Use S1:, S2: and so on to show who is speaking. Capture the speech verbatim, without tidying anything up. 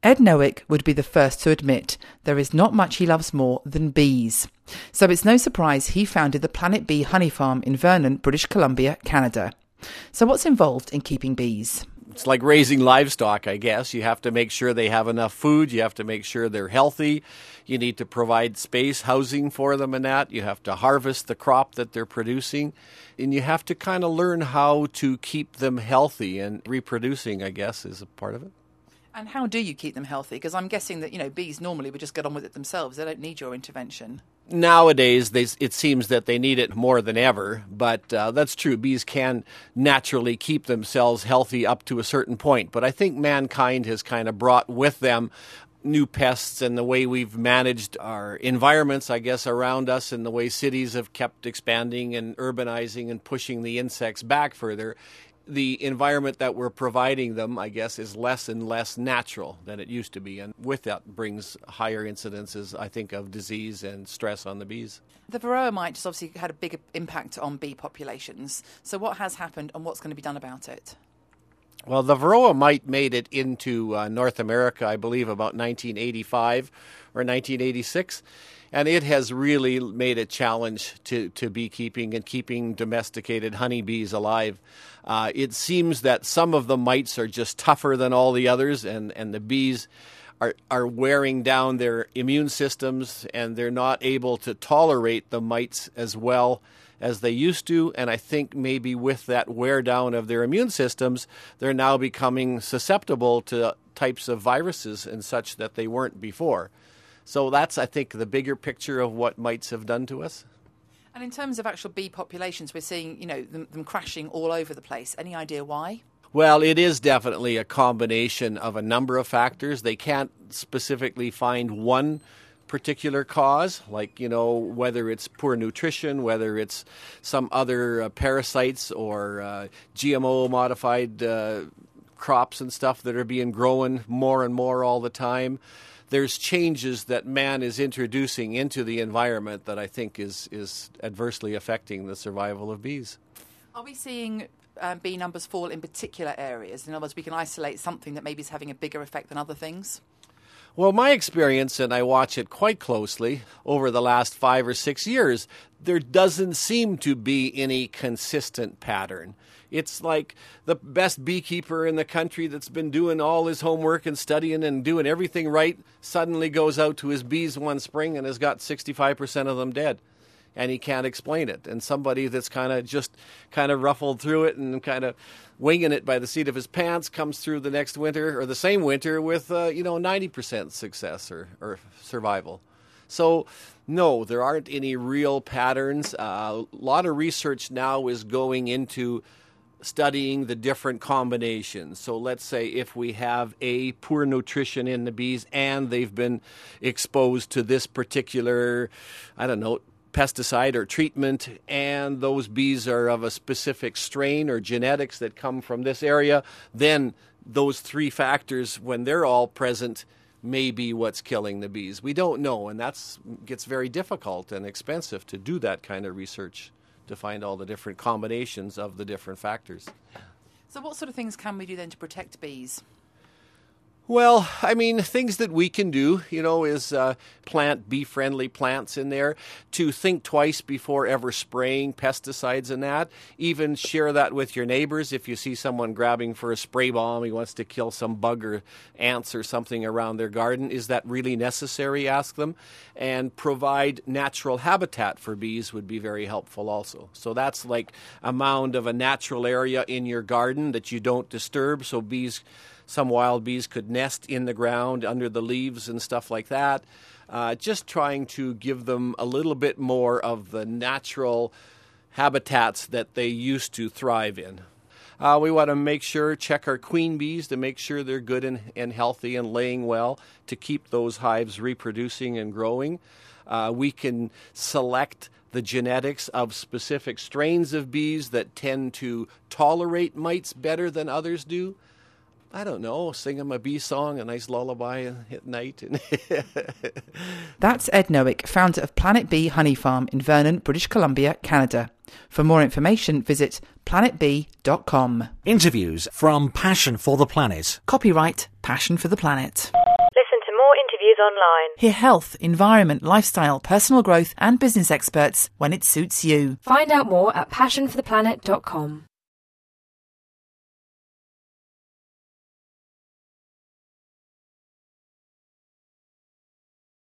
S1: Ed Nowick would be the first to admit there is not much he loves more than bees. So it's no surprise he founded the Planet Bee honey farm in Vernon, British Columbia, Canada. So what's involved in keeping bees?
S2: It's like raising livestock, I guess. You have to make sure they have enough food. You have to make sure they're healthy. You need to provide space, housing for them and that. You have to harvest the crop that they're producing. And you have to kind of learn how to keep them healthy, and reproducing, I guess, is a part of it.
S1: And how do you keep them healthy? Because I'm guessing that, you know, bees normally would just get on with it themselves. They don't need your intervention.
S2: Nowadays, they, it seems that they need it more than ever, but uh, that's true. Bees can naturally keep themselves healthy up to a certain point. But I think mankind has kind of brought with them new pests, and the way we've managed our environments, I guess, around us, and the way cities have kept expanding and urbanizing and pushing the insects back further. The environment that we're providing them, I guess, is less and less natural than it used to be. And with that brings higher incidences, I think, of disease and stress on the bees.
S1: The Varroa mite has obviously had a big impact on bee populations. So what has happened and what's going to be done about it?
S2: Well, the Varroa mite made it into uh, North America, I believe, about nineteen eighty-five or nineteen eighty-six. And it has really made a challenge to, to beekeeping and keeping domesticated honeybees alive. Uh, it seems that some of the mites are just tougher than all the others, and, and the bees are, are wearing down their immune systems, and they're not able to tolerate the mites as well as they used to. And I think maybe with that wear down of their immune systems, they're now becoming susceptible to types of viruses and such that they weren't before. So that's, I think, the bigger picture of what mites have done to us.
S1: And in terms of actual bee populations, we're seeing, you know, them, them crashing all over the place. Any idea why?
S2: Well, it is definitely a combination of a number of factors. They can't specifically find one particular cause, like, you know, whether it's poor nutrition, whether it's some other uh, parasites or uh, G M O-modified uh, crops and stuff that are being grown more and more all the time. There's changes that man is introducing into the environment that I think is, is adversely affecting the survival of bees.
S1: Are we seeing um, bee numbers fall in particular areas? In other words, we can isolate something that maybe is having a bigger effect than other things?
S2: Well, my experience, and I watch it quite closely over the last five or six years, there doesn't seem to be any consistent pattern. It's like the best beekeeper in the country that's been doing all his homework and studying and doing everything right suddenly goes out to his bees one spring and has got sixty-five percent of them dead. And he can't explain it. And somebody that's kind of just kind of ruffled through it and kind of winging it by the seat of his pants comes through the next winter or the same winter with, uh, you know, ninety percent success or, or survival. So, no, there aren't any real patterns. Uh, a lot of research now is going into studying the different combinations. So let's say if we have a poor nutrition in the bees and they've been exposed to this particular, I don't know, pesticide or treatment, and those bees are of a specific strain or genetics that come from this area, then those three factors, when they're all present, may be what's killing the bees. We don't know, and that gets very difficult and expensive to do that kind of research, to find all the different combinations of the different factors.
S1: So what sort of things can we do then to protect bees?
S2: Well, I mean, things that we can do, you know, is uh, plant bee-friendly plants in there, to think twice before ever spraying pesticides and that. Even share that with your neighbors. If you see someone grabbing for a spray bomb, he wants to kill some bug or ants or something around their garden. Is that really necessary? Ask them. And provide natural habitat for bees would be very helpful also. So that's like a mound of a natural area in your garden that you don't disturb, so bees... Some wild bees could nest in the ground under the leaves and stuff like that. Uh, just trying to give them a little bit more of the natural habitats that they used to thrive in. Uh, we want to make sure, check our queen bees to make sure they're good and, and healthy and laying well, to keep those hives reproducing and growing. Uh, we can select the genetics of specific strains of bees that tend to tolerate mites better than others do. I don't know, sing them a bee song, a nice lullaby at night.
S1: That's Ed Nowick, founder of Planet Bee Honey Farm in Vernon, British Columbia, Canada. For more information, visit planet bee dot com.
S3: Interviews from Passion for the Planet.
S1: Copyright Passion for the Planet.
S3: is online.
S1: Hear health, environment, lifestyle, personal growth and business experts when it suits you.
S4: Find out more at passion for the planet dot com.